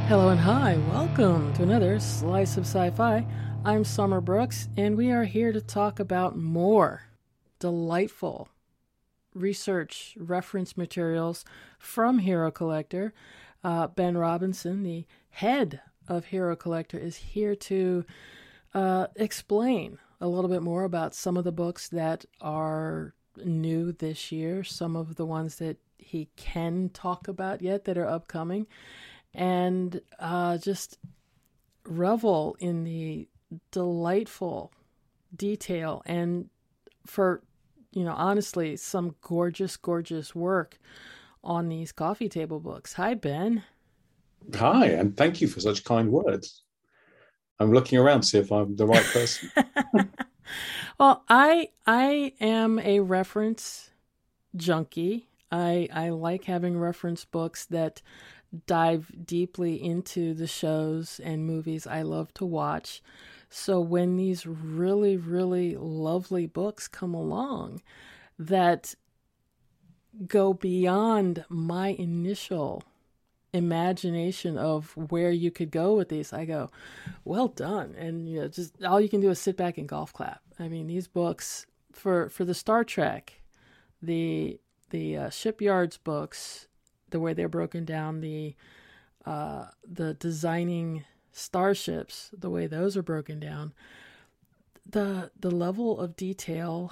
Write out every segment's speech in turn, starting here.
Hello and hi, welcome to another Slice of Sci-Fi. I'm Summer Brooks, and we are here to talk about more delightful research reference materials from Hero Collector. Ben Robinson, the head of Hero Collector, is here to explain a little bit more about some of the books that are new this year, some of the ones that he can talk about yet that are upcoming, and just revel in the delightful detail and for, honestly, some gorgeous, gorgeous work on these coffee table books. Hi, Ben. Hi, and thank you for such kind words. I'm looking around to see if I'm the right person. Well, I am a reference junkie. I like having reference books that dive deeply into the shows and movies I love to watch. So when these really, really lovely books come along that go beyond my initial imagination of where you could go with these, I go, well done. And just all you can do is sit back and golf clap. I mean, these books for the Star Trek, the shipyards books, the way they're broken down, the designing starships, the way those are broken down, the level of detail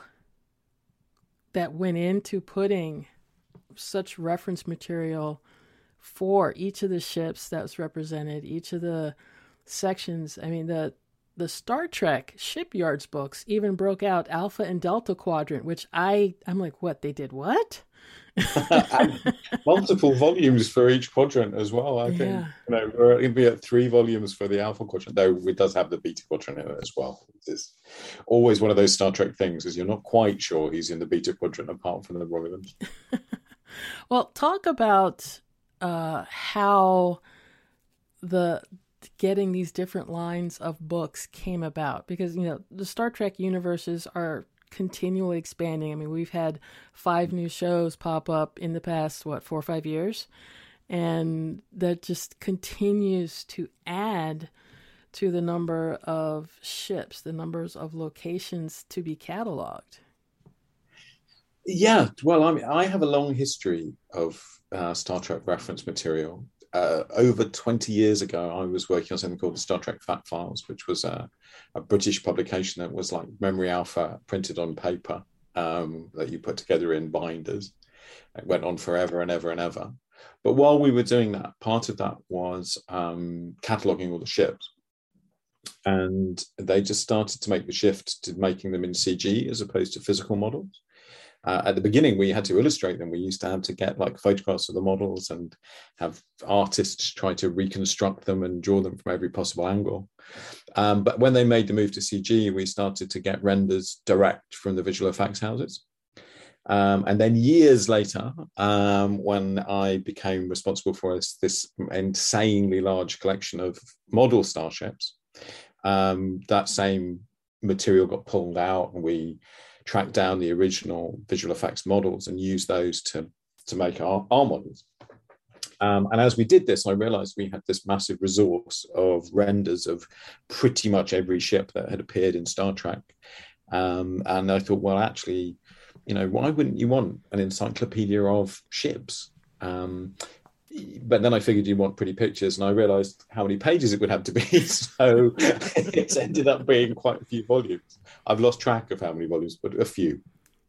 that went into putting such reference material for each of the ships that was represented, each of the sections. I mean, the Star Trek shipyards books even broke out Alpha and Delta Quadrant, which I'm like, what, they did what? And multiple volumes for each quadrant as well. I think Yeah. we're going to be at 3 volumes for the Alpha quadrant, though it does have the Beta quadrant in it as well. It's always one of those Star Trek things, is you're not quite sure he's in the Beta quadrant apart from the Romulans. Well, talk about how the getting these different lines of books came about, because the Star Trek universes are continually expanding. I mean, we've had 5 new shows pop up in the past 4 or 5 years, and that just continues to add to the number of ships, the numbers of locations to be cataloged. Yeah, well, I mean, I have a long history of Star Trek reference material. Over 20 years ago, I was working on something called the Star Trek Fact Files, which was a British publication that was like Memory Alpha printed on paper, that you put together in binders. It went on forever and ever and ever. But while we were doing that, part of that was cataloging all the ships. And they just started to make the shift to making them in CG as opposed to physical models. At the beginning, we had to illustrate them. We used to have to get like photographs of the models and have artists try to reconstruct them and draw them from every possible angle. But when they made the move to CG, we started to get renders direct from the visual effects houses. And then years later, when I became responsible for this insanely large collection of model starships, that same material got pulled out, and we tracked down the original visual effects models and used those to make our models. And as we did this, I realized we had this massive resource of renders of pretty much every ship that had appeared in Star Trek. And I thought, well, actually, why wouldn't you want an encyclopedia of ships? But then I figured you want pretty pictures, and I realized how many pages it would have to be. So it's ended up being quite a few volumes. I've lost track of how many volumes, but a few.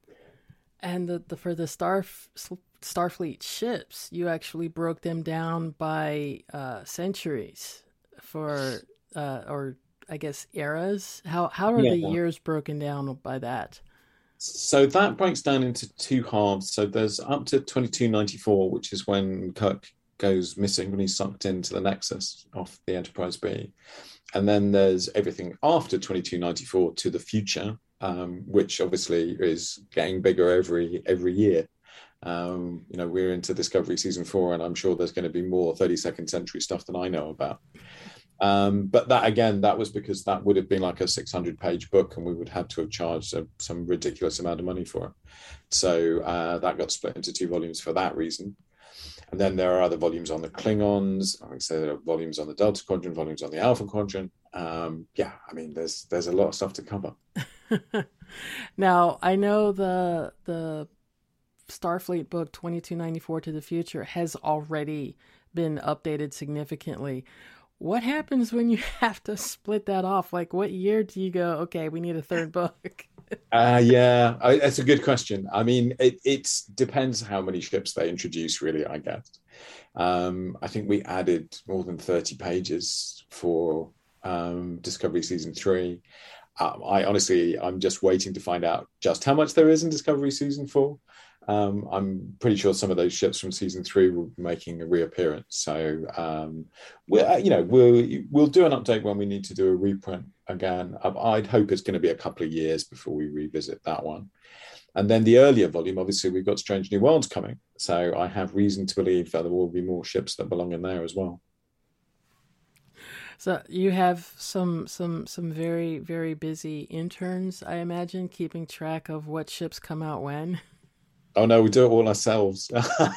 And for the Starfleet ships, you actually broke them down by centuries for, or I guess eras. How are the Yeah. years broken down by that? So that breaks down into two halves. So there's up to 2294, which is when Kirk goes missing, when he's sucked into the Nexus off the Enterprise B. And then there's everything after 2294 to the future, which obviously is getting bigger every year. We're into Discovery season 4, and I'm sure there's going to be more 32nd century stuff than I know about. But that, again, that was because that would have been like a 600-page book, and we would have to have charged some ridiculous amount of money for it. So that got split into 2 volumes for that reason. And then there are other volumes on the Klingons. I would say there are volumes on the Delta Quadrant, volumes on the Alpha Quadrant. Yeah, I mean, there's a lot of stuff to cover. Now, I know the Starfleet book 2294 to the Future has already been updated significantly. What happens when you have to split that off? Like, what year do you go, okay, we need a third book? Yeah, that's a good question. I mean, it depends how many ships they introduce, really, I guess. I think we added more than 30 pages for Discovery Season 3. I'm just waiting to find out just how much there is in Discovery Season 4. I'm pretty sure some of those ships from Season 3 will be making a reappearance. So we'll do an update when we need to do a reprint again. I'd hope it's going to be a couple of years before we revisit that one. And then the earlier volume, obviously, we've got Strange New Worlds coming. So I have reason to believe that there will be more ships that belong in there as well. So you have some very, very busy interns, I imagine, keeping track of what ships come out when. Oh no, we do it all ourselves.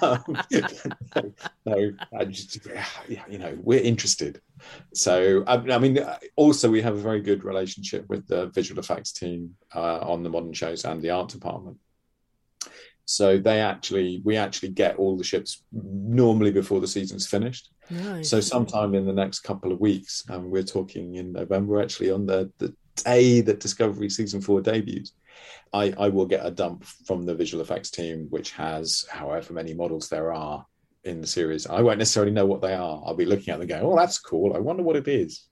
No, we're interested. So I mean, also we have a very good relationship with the visual effects team on the modern shows and the art department. So we actually get all the ships normally before the season's finished. Nice. So sometime in the next couple of weeks, we're talking in November, actually, on the day that Discovery Season 4 debuts, I will get a dump from the visual effects team, which has however many models there are in the series. I won't necessarily know what they are. I'll be looking at them going, oh, that's cool. I wonder what it is.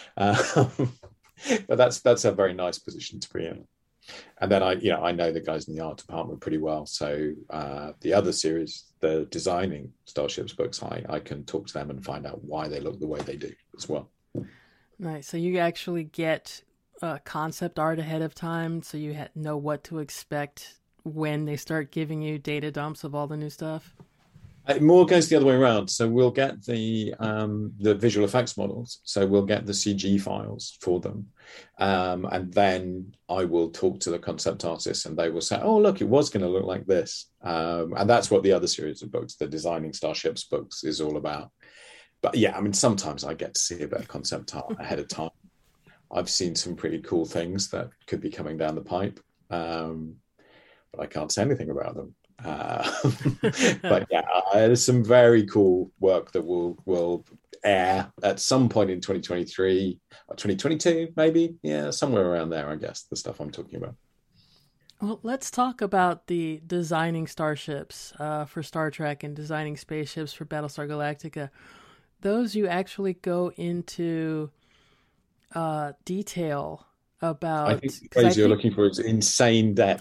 But that's a very nice position to be in. And then I know the guys in the art department pretty well. So the other series, the designing Starships books, I can talk to them and find out why they look the way they do as well. Nice. So you actually get concept art ahead of time, so you know what to expect when they start giving you data dumps of all the new stuff? It more goes the other way around. So we'll get the visual effects models. So we'll get the CG files for them, and then I will talk to the concept artists, and they will say, "Oh, look, it was going to look like this," and that's what the other series of books, the Designing Starships books, is all about. But yeah, I mean, sometimes I get to see a bit of concept art ahead of time. I've seen some pretty cool things that could be coming down the pipe, but I can't say anything about them. But yeah, there's some very cool work that will air at some point in 2023 or 2022, maybe. Yeah, somewhere around there, I guess, the stuff I'm talking about. Well, let's talk about the designing starships for Star Trek and designing spaceships for Battlestar Galactica. Those you actually go into detail about. I think the phrase you're looking for is insane depth.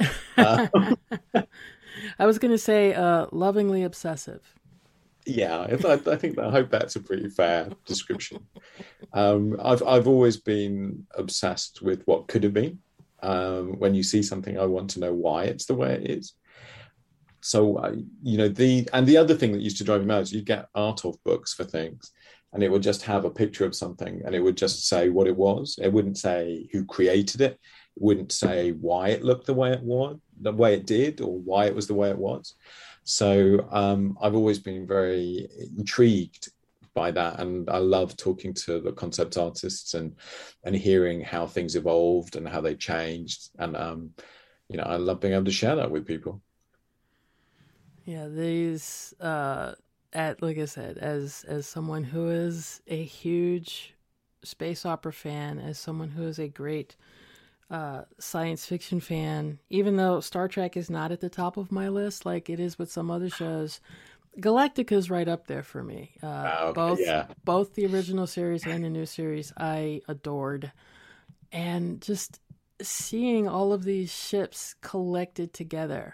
I was going to say lovingly obsessive. Yeah, I hope that's a pretty fair description. I've always been obsessed with what could have been. When you see something, I want to know why it's the way it is. So the other thing that used to drive me mad is you'd get art of books for things, and it would just have a picture of something, and it would just say what it was. It wouldn't say who created it. It wouldn't say why it looked the way it was, the way it did, or why it was the way it was. So I've always been very intrigued by that, and I love talking to the concept artists and hearing how things evolved and how they changed, and I love being able to share that with people. Yeah, these like I said, as someone who is a huge space opera fan, as someone who is a great science fiction fan, even though Star Trek is not at the top of my list like it is with some other shows, Galactica is right up there for me. Both the original series and the new series I adored, and just seeing all of these ships collected together,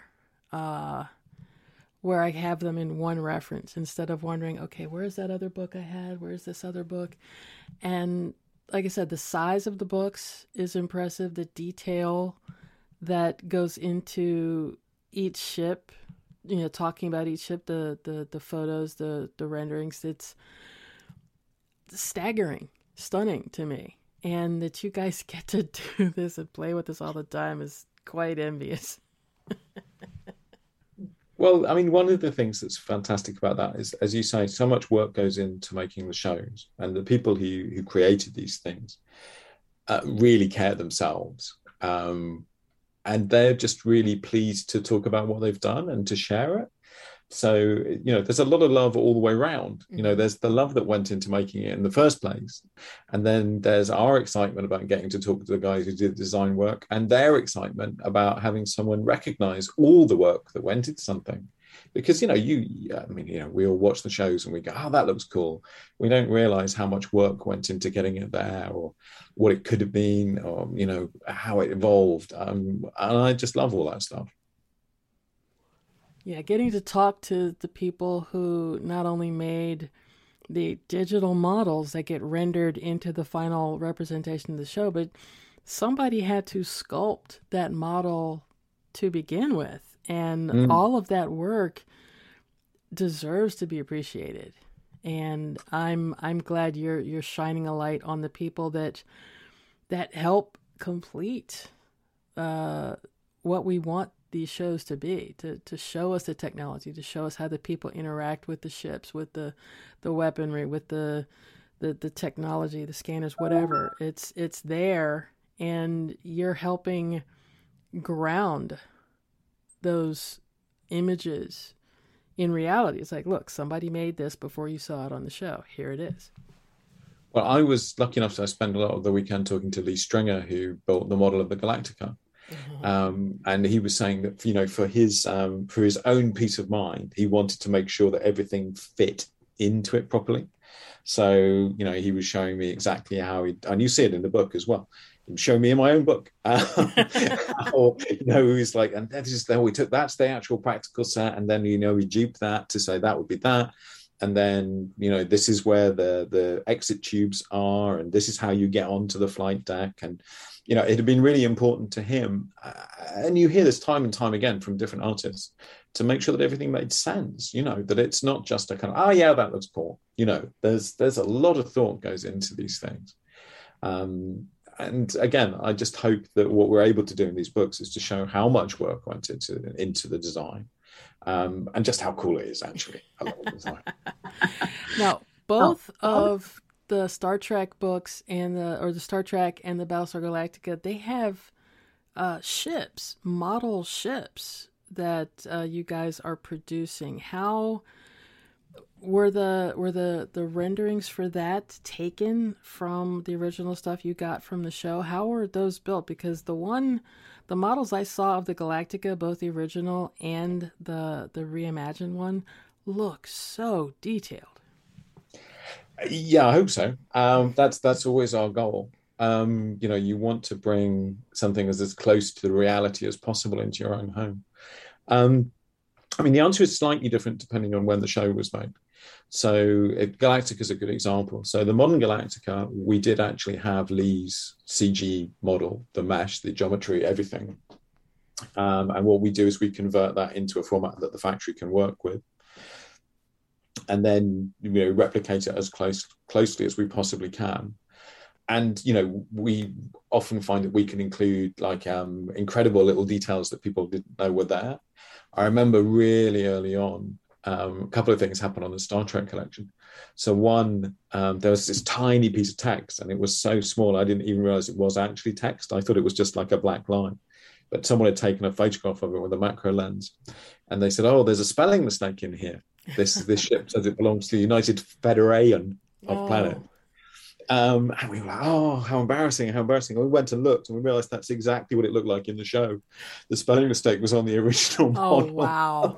where I have them in one reference instead of wondering, okay, where's that other book I had? Where's this other book? And like I said, the size of the books is impressive. The detail that goes into each ship, talking about each ship, the photos, the renderings, it's staggering, stunning to me. And that you guys get to do this and play with this all the time is quite envious. Well, I mean, one of the things that's fantastic about that is, as you say, so much work goes into making the shows, and the people who created these things really care themselves. And they're just really pleased to talk about what they've done and to share it. So, there's a lot of love all the way around. There's the love that went into making it in the first place. And then there's our excitement about getting to talk to the guys who did the design work, and their excitement about having someone recognize all the work that went into something. Because, we all watch the shows and we go, oh, that looks cool. We don't realize how much work went into getting it there, or what it could have been, or, how it evolved. And I just love all that stuff. Yeah, getting to talk to the people who not only made the digital models that get rendered into the final representation of the show, but somebody had to sculpt that model to begin with. And all of that work deserves to be appreciated. And I'm glad you're shining a light on the people that help complete what we want these shows to be, to show us the technology, to show us how the people interact with the ships, with the weaponry, with the technology, the scanners, whatever. It's there, and you're helping ground those images in reality. It's like, look, somebody made this before you saw it on the show. Here it is. Well, I was lucky enough to spend a lot of the weekend talking to Lee Stringer, who built the model of the Galactica. And he was saying that, for his own peace of mind, he wanted to make sure that everything fit into it properly. So, he was showing me exactly how and you see it in the book as well. He was showing me in my own book. Or, he was like, and we took, that's the actual practical set. And then, we duped that to say that would be that. And then, this is where the exit tubes are, and this is how you get onto the flight deck. And, it had been really important to him. And you hear this time and time again from different artists, to make sure that everything made sense, that it's not just a kind of, oh, yeah, that looks cool. There's a lot of thought goes into these things. And again, I just hope that what we're able to do in these books is to show how much work went into the design. And just how cool it is, actually. I love the design. Now, both of the Star Trek books and the Star Trek and the Battlestar Galactica, they have ships, model ships that you guys are producing. How were the renderings for that taken from the original stuff you got from the show? How were those built? Because the models I saw of the Galactica, both the original and the reimagined one, look so detailed. Yeah, I hope so. That's always our goal. You want to bring something as close to the reality as possible into your own home. The answer is slightly different depending on when the show was made. So Galactica is a good example. So the modern Galactica, we did actually have Lee's CG model, the mesh, the geometry, everything. And what we do is we convert that into a format that the factory can work with, and then replicate it as closely as we possibly can. And we often find that we can include incredible little details that people didn't know were there. I remember really early on, a couple of things happened on the Star Trek collection. So one, there was this tiny piece of text, and it was so small I didn't even realize it was actually text. I thought it was just like a black line, but someone had taken a photograph of it with a macro lens, and they said, "Oh, there's a spelling mistake in here. This ship says it belongs to the United Federation of Planet." And we were like, "Oh, how embarrassing, how embarrassing." And we went and looked, and we realized that's exactly what it looked like in the show. The spelling mistake was on the original model. Oh, wow.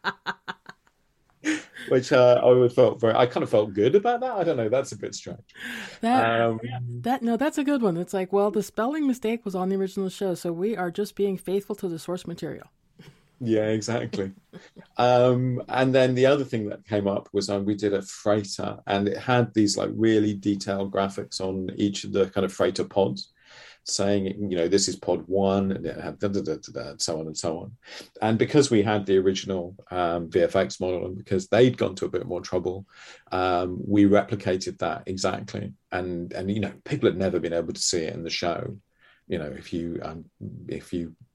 Which I kind of felt good about that. I don't know, that's a bit strange. That's a good one. It's like, well, the spelling mistake was on the original show, so we are just being faithful to the source material. Yeah, exactly. And then the other thing that came up was we did a freighter, and it had these really detailed graphics on each of the kind of freighter pods, saying, this is pod 1, and it had so on and so on. And because we had the original VFX model, and because they'd gone to a bit more trouble, we replicated that exactly. And people had never been able to see it in the show. If you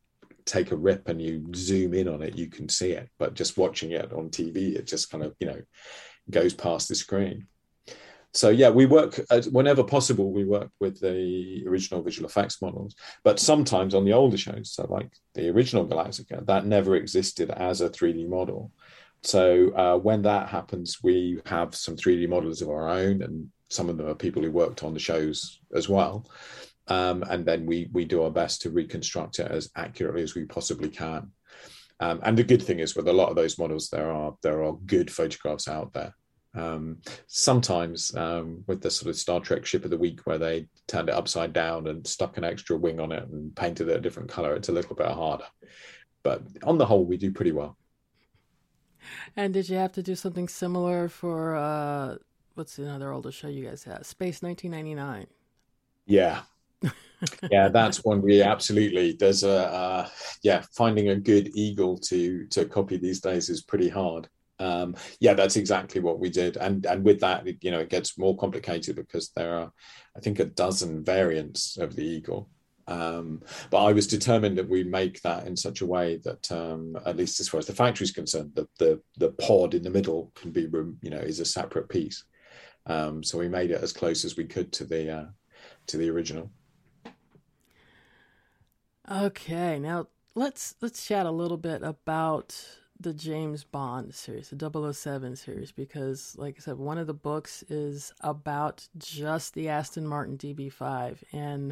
take a rip and you zoom in on it, you can see it. But just watching it on TV, it just kind of, goes past the screen. So yeah, we work whenever possible. We work with the original visual effects models, but sometimes on the older shows, so like the original Galactica, that never existed as a 3D model. So when that happens, we have some 3D models of our own, and some of them are people who worked on the shows as well. And then we do our best to reconstruct it as accurately as we possibly can. And the good thing is, with a lot of those models, there are good photographs out there. Sometimes with the sort of Star Trek ship of the week, where they turned it upside down and stuck an extra wing on it and painted it a different color, it's a little bit harder. But on the whole, we do pretty well. And did you have to do something similar for what's another older show you guys had? Space 1999. Yeah. Yeah, that's one we absolutely. There's finding a good eagle to copy these days is pretty hard. Yeah, that's exactly what we did, and with that, it gets more complicated because there are, I think, a dozen variants of the eagle. But I was determined that we make that in such a way that, at least as far as the factory is concerned, the pod in the middle can be, is a separate piece. So we made it as close as we could to the original. Okay, now let's chat a little bit about the James Bond series, the 007 series, because like I said, one of the books is about just the Aston Martin DB5, and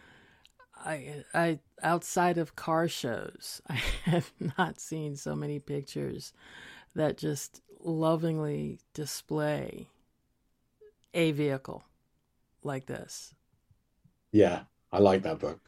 I outside of car shows, I have not seen so many pictures that just lovingly display a vehicle like this. Yeah, I like that book.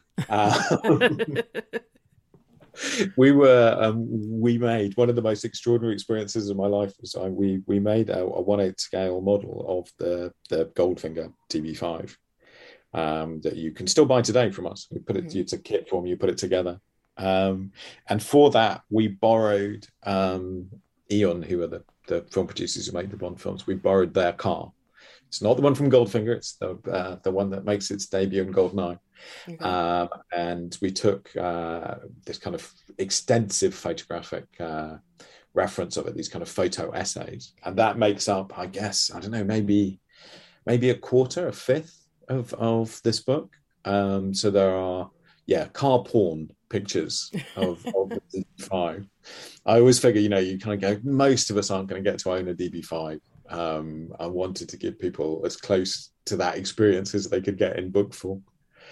We made one of the most extraordinary experiences of my life. Was we made a 1/8 scale model of the Goldfinger DB5 that you can still buy today from us. We put it, it's a kit form, you put it together. And for that, we borrowed Eon, who are the film producers who make the Bond films. We borrowed their car. It's not the one from Goldfinger. It's the one that makes its debut in Goldeneye. Okay. And we took this kind of extensive photographic reference of it, these kind of photo essays. And that makes up, I guess, I don't know, maybe a quarter, a fifth of this book. So there are, car porn pictures of the DB5. I always figure, you kind of go, most of us aren't going to get to own a DB5. I wanted to give people as close to that experience as they could get in book form.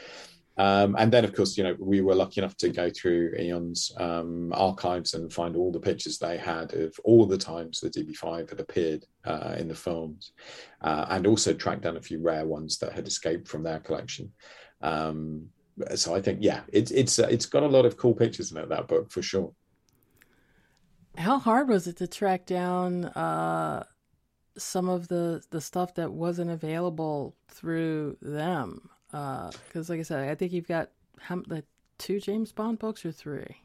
And then, of course, we were lucky enough to go through Eon's archives and find all the pictures they had of all the times the DB5 had appeared in the films, and also tracked down a few rare ones that had escaped from their collection. So I think, it's got a lot of cool pictures in it, that book, for sure. How hard was it to track down some of the stuff that wasn't available through them? Because like I said, I think you've got two James Bond books or three?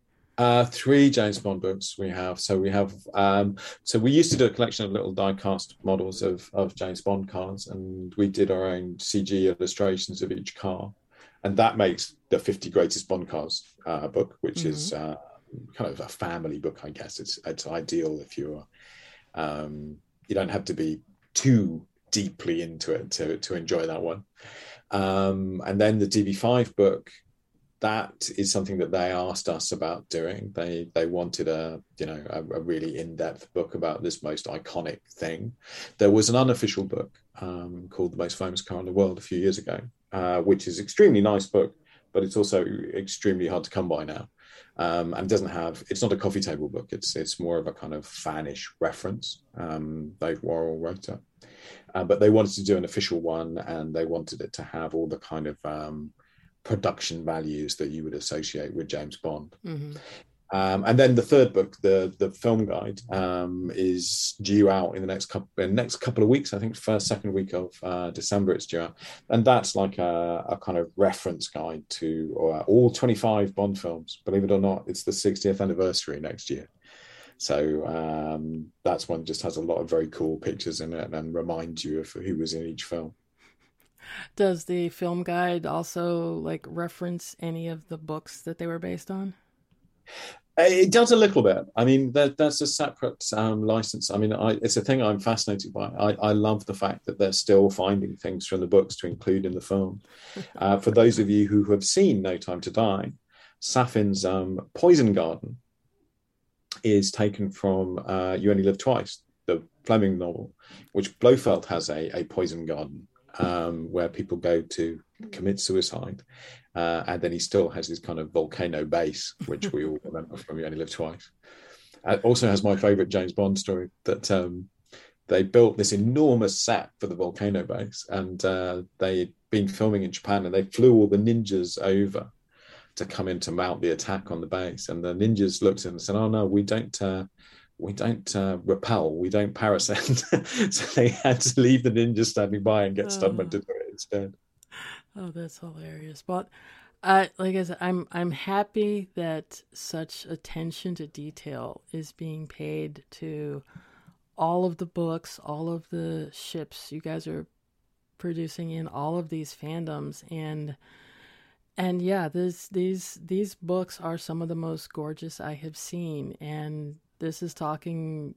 3 James Bond books we have. So we have, so we used to do a collection of little die-cast models of James Bond cars, and we did our own CG illustrations of each car. And that makes the 50 Greatest Bond Cars book, which is kind of a family book, I guess. It's ideal if you're, you don't have to be too deeply into it to enjoy that one. And then the DB5 book, that is something that they asked us about doing. They wanted a really in-depth book about this most iconic thing. There was an unofficial book called The Most Famous Car in the World a few years ago, which is an extremely nice book, but it's also extremely hard to come by now. And it's not a coffee table book. It's more of a kind of fanish reference. Dave Worrell wrote it. But they wanted to do an official one, and they wanted it to have all the kind of production values that you would associate with James Bond. Mm-hmm. And then the third book, the film guide, is due out in the next couple of weeks. I think second week of December it's due out, and that's like a kind of reference guide to all 25 Bond films. Believe it or not, it's the 60th anniversary next year. So that's one that just has a lot of very cool pictures in it and reminds you of who was in each film. Does the film guide also reference any of the books that they were based on? It does a little bit. I mean, that's a separate license. I mean, it's a thing I'm fascinated by. I love the fact that they're still finding things from the books to include in the film. For those of you who have seen No Time to Die, Safin's Poison Garden is taken from You Only Live Twice, the Fleming novel, which Blofeld has a poison garden where people go to commit suicide. And then he still has his kind of volcano base, which we all remember from You Only Live Twice. It also has my favorite James Bond story that they built this enormous set for the volcano base, and they'd been filming in Japan, and they flew all the ninjas over to come in to mount the attack on the base. And the ninjas looked at them and said, "Oh no, we don't repel, we don't parasect." So they had to leave the ninjas standing by and get stuntmen to do it instead. Oh, that's hilarious. But like I said, I'm happy that such attention to detail is being paid to all of the books, all of the ships you guys are producing in all of these fandoms, and yeah, these books are some of the most gorgeous I have seen. And this is talking,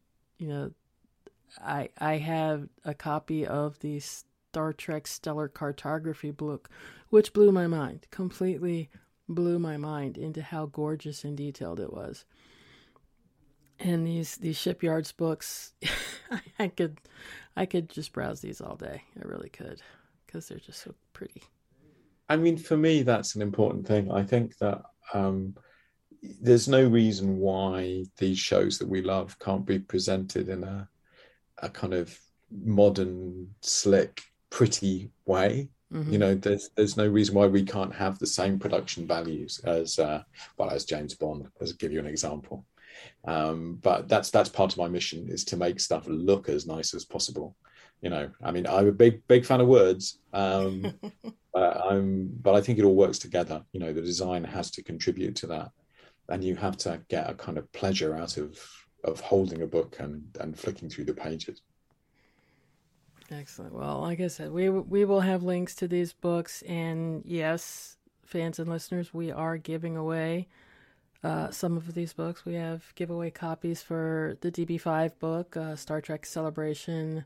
I have a copy of the Star Trek Stellar Cartography book, which blew my mind, completely blew my mind into how gorgeous and detailed it was. And these Shipyards books, I could just browse these all day. I really could, because they're just so pretty. I mean, for me, that's an important thing. I think that there's no reason why these shows that we love can't be presented in a kind of modern, slick, pretty way. Mm-hmm. There's no reason why we can't have the same production values as James Bond, as give you an example. But that's part of my mission, is to make stuff look as nice as possible. I mean, I'm a big fan of words, but I think it all works together. The design has to contribute to that, and you have to get a kind of pleasure out of holding a book and flicking through the pages. Excellent. Well, like I said, we will have links to these books, and yes, fans and listeners, we are giving away some of these books. We have giveaway copies for the DB5 book, Star Trek Celebration,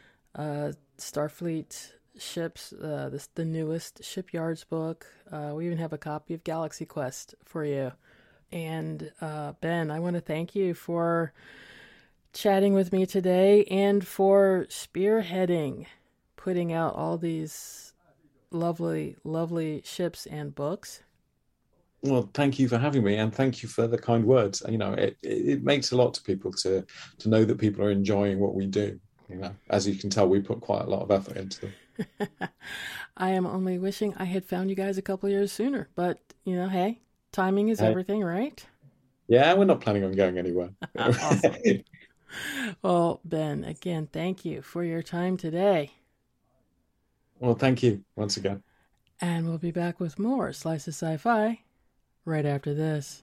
Starfleet ships, the newest Shipyards book. We even have a copy of Galaxy Quest for you. And Ben, I want to thank you for chatting with me today and for spearheading putting out all these lovely, lovely ships and books. Well, thank you for having me, and thank you for the kind words. It makes a lot to people to know that people are enjoying what we do. As you can tell, we put quite a lot of effort into them. I am only wishing I had found you guys a couple years sooner, but hey, timing is everything, right? Yeah, we're not planning on going anywhere. Awesome. Well, Ben, again, thank you for your time today. Well, thank you once again. And we'll be back with more Slice of Sci-Fi right after this.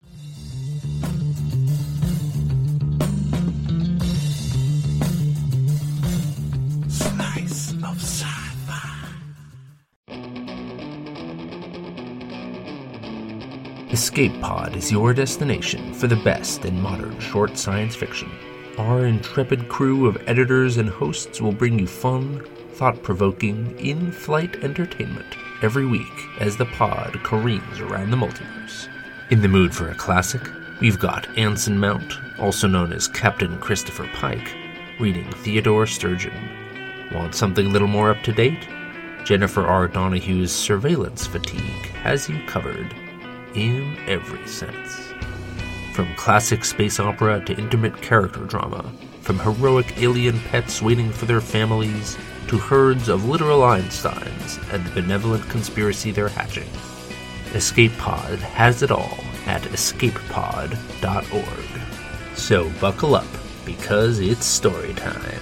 Slice of Sci-Fi. Escape Pod is your destination for the best in modern short science fiction. Our intrepid crew of editors and hosts will bring you fun, thought-provoking, in-flight entertainment every week as the pod careens around the multiverse. In the mood for a classic, we've got Anson Mount, also known as Captain Christopher Pike, reading Theodore Sturgeon. Want something a little more up-to-date? Jennifer R. Donahue's Surveillance Fatigue has you covered in every sense. From classic space opera to intimate character drama, from heroic alien pets waiting for their families to herds of literal Einsteins and the benevolent conspiracy they're hatching. Escape Pod has it all at escapepod.org. So buckle up, because it's story time.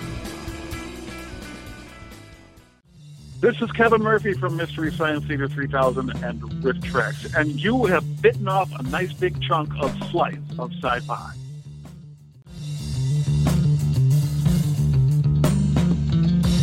This is Kevin Murphy from Mystery Science Theater 3000 and RiffTrex, and you have bitten off a nice big chunk of Slice of Sci-Fi.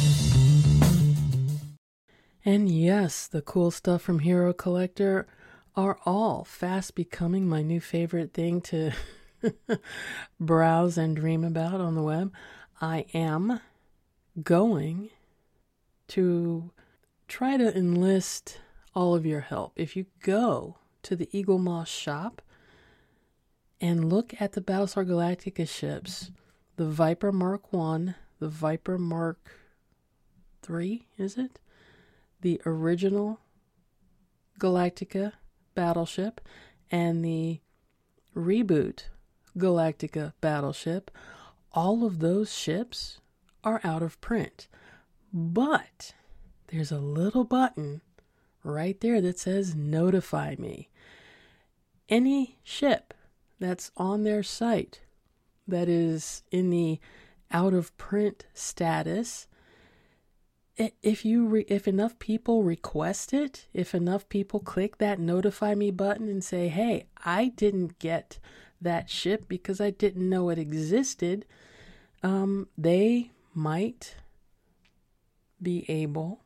And yes, the cool stuff from Hero Collector are all fast becoming my new favorite thing to browse and dream about on the web. I am going to try to enlist all of your help. If you go to the Eaglemoss shop and look at the Battlestar Galactica ships, the Viper Mark 1, the Viper Mark 3, is it? The original Galactica battleship and the reboot Galactica battleship, all of those ships are out of print. But there's a little button right there that says notify me. Any ship that's on their site that is in the out of print status, if enough people request it, if enough people click that notify me button and say, hey, I didn't get that ship because I didn't know it existed, they might be able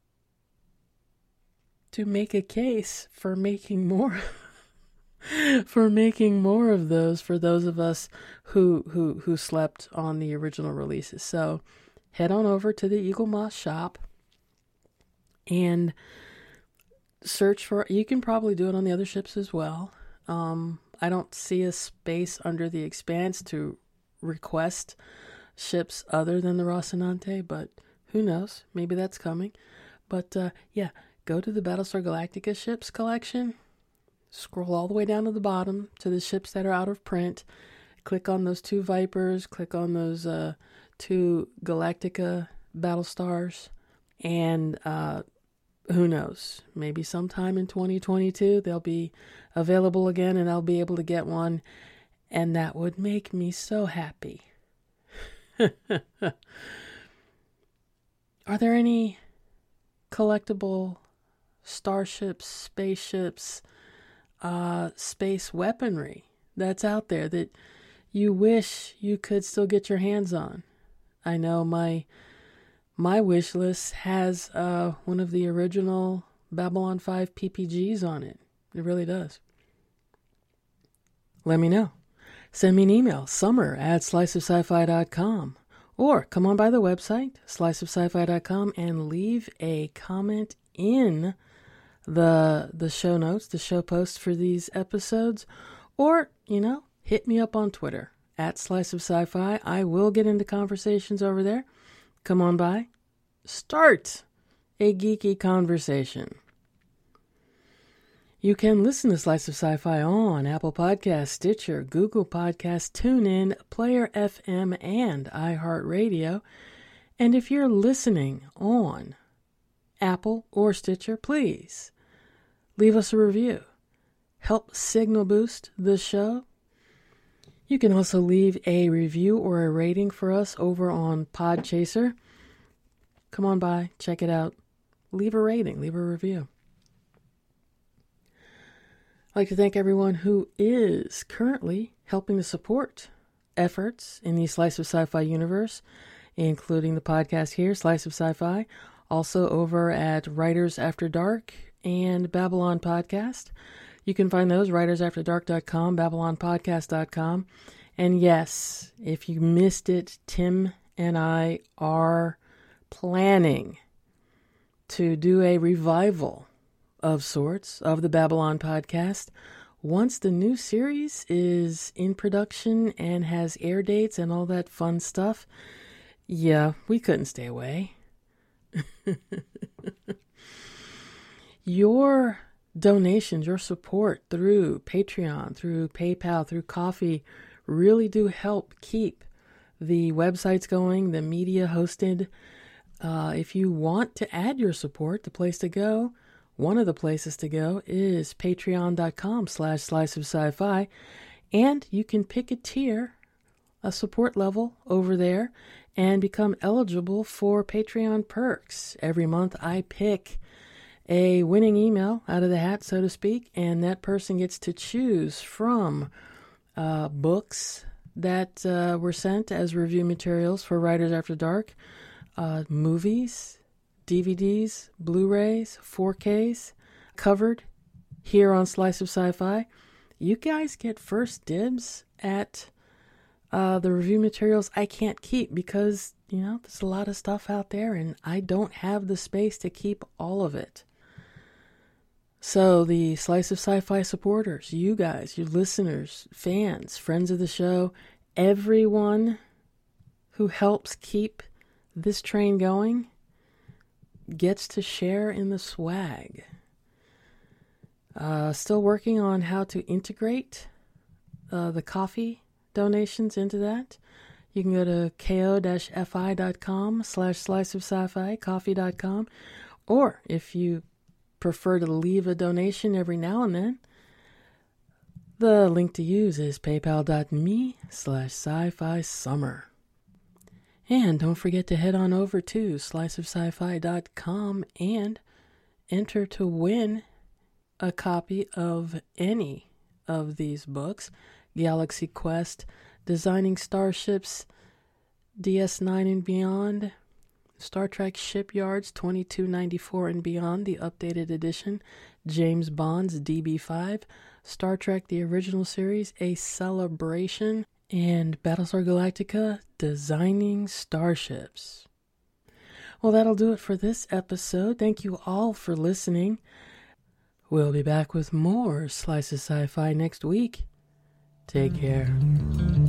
to make a case for making more for making more of those for those of us who slept on the original releases. So head on over to the Eaglemoss shop and search for, you can probably do it on the other ships as well. I don't see a space under the Expanse to request ships other than the Rocinante, but who knows? Maybe that's coming. But yeah, go to the Battlestar Galactica ships collection, scroll all the way down to the bottom to the ships that are out of print, click on those 2 Vipers, click on those 2 Galactica Battlestars, and who knows, maybe sometime in 2022 they'll be available again and I'll be able to get one, and that would make me so happy. Are there any collectible starships, spaceships, space weaponry that's out there that you wish you could still get your hands on? I know my wish list has one of the original Babylon 5 PPGs on it. It really does. Let me know. Send me an email, summer@sliceofsci-fi.com, or come on by the website, sliceofsci-fi.com, and leave a comment in the show notes, the show posts for these episodes, or, hit me up on Twitter, @sliceofsci-fi. I will get into conversations over there. Come on by. Start a geeky conversation. You can listen to Slice of Sci-Fi on Apple Podcasts, Stitcher, Google Podcasts, TuneIn, Player FM, and iHeartRadio. And if you're listening on Apple or Stitcher, please leave us a review. Help signal boost the show. You can also leave a review or a rating for us over on Podchaser. Come on by, check it out. Leave a rating, leave a review. I'd like to thank everyone who is currently helping to support efforts in the Slice of Sci-Fi universe, including the podcast here, Slice of Sci-Fi, also over at Writers After Dark and Babylon Podcast. You can find those, writersafterdark.com, babylonpodcast.com. And yes, if you missed it, Tim and I are planning to do a revival of sorts of the Babylon Podcast once the new series is in production and has air dates and all that fun stuff. Yeah, we couldn't stay away. Your donations, your support through Patreon, through PayPal, through Ko-fi really do help keep the websites going, the media hosted. If you want to add your support, the place to go, one of the places to go is patreon.com/sliceofsci-fi, and you can pick a tier, a support level over there, and become eligible for Patreon perks. Every month I pick a winning email out of the hat, so to speak, and that person gets to choose from books that were sent as review materials for Writers After Dark, movies, DVDs, Blu-rays, 4Ks, covered here on Slice of Sci-Fi, you guys get first dibs at the review materials I can't keep because, there's a lot of stuff out there and I don't have the space to keep all of it. So the Slice of Sci-Fi supporters, you guys, your listeners, fans, friends of the show, everyone who helps keep this train going gets to share in the swag. Still working on how to integrate the coffee donations into that. You can go to ko-fi.com/sliceofsci-fi, coffee.com, or if you prefer to leave a donation every now and then, the link to use is paypal.me/sci-fi summer. And don't forget to head on over to sliceofsci-fi.com and enter to win a copy of any of these books: Galaxy Quest, Designing Starships, DS9 and Beyond, Star Trek Shipyards 2294 and Beyond, the updated edition, James Bond's DB5, Star Trek The Original Series, A Celebration, and Battlestar Galactica, Designing Starships. Well, that'll do it for this episode. Thank you all for listening. We'll be back with more Slice of Sci-Fi next week. Take care.